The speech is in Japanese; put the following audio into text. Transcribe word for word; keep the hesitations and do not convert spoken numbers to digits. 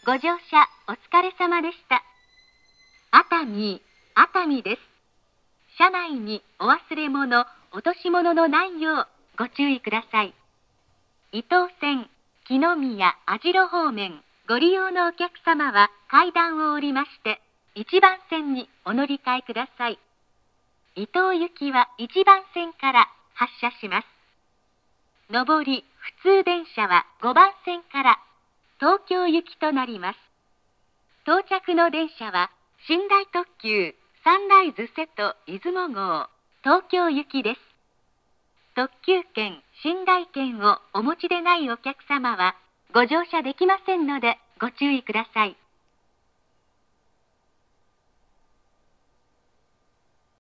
ご乗車お疲れ様でした。熱海、熱海です。車内にお忘れ物、落とし物のないようご注意ください。伊東線、木の宮、網代方面、ご利用のお客様は階段を降りまして、いちばん線にお乗り換えください。伊東行きはいちばん線から発車します。上り、普通電車はごばん線から東京行きとなります。到着の電車は寝台特急サンライズ瀬戸出雲号東京行きです。特急券、寝台券をお持ちでないお客様はご乗車できませんのでご注意ください。